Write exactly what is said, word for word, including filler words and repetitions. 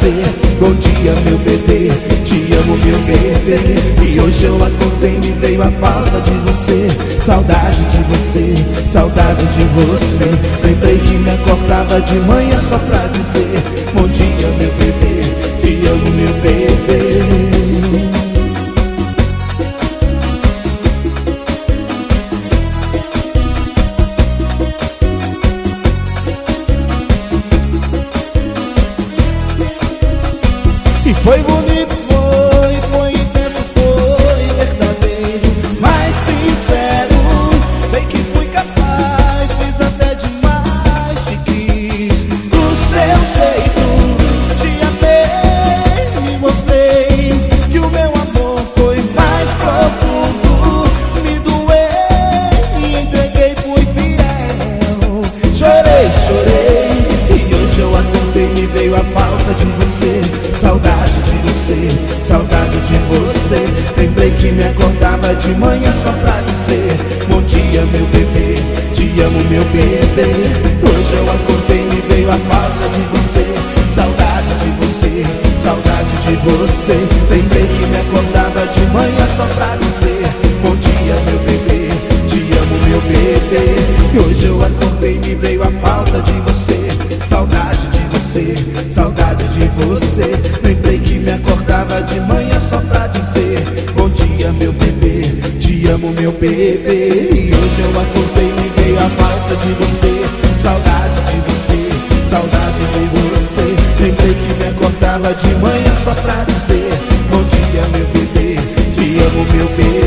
dizer bom dia, meu bebê, te amo, meu bebê. E hoje eu acordei e me veio a falta de você, saudade de você, saudade de você. Lembrei que me acordava de manhã só pra dizer bom dia, meu bebê, te amo, meu bebê. E foi bonito, foi, foi intenso, foi verdadeiro, mas sincero. Sei que fui capaz, fiz até demais, te quis do seu jeito, te amei, me mostrei que o meu amor foi mais profundo. Me doei e entreguei, fui fiel. Chorei, chorei, e hoje eu acordei e me veio a falta de você, saudade de você, saudade de você. Lembrei que me acordava de manhã só pra dizer bom dia, meu bebê, te amo, meu bebê. Hoje eu acordei e me veio a falta de você, saudade de você, saudade de você. Lembrei que me acordava de manhã só pra dizer bom dia, meu bebê, te amo, meu bebê. E hoje eu acordei e me veio a falta de você, saudade de você, saudade de você. Lembrei que me acordava de manhã só pra dizer bom dia, meu bebê, te amo, meu bebê. E hoje eu acordei e me veio a falta de você, saudade de você, saudade de você. Lembrei que me acordava de manhã só pra dizer bom dia, meu bebê, te amo, meu bebê.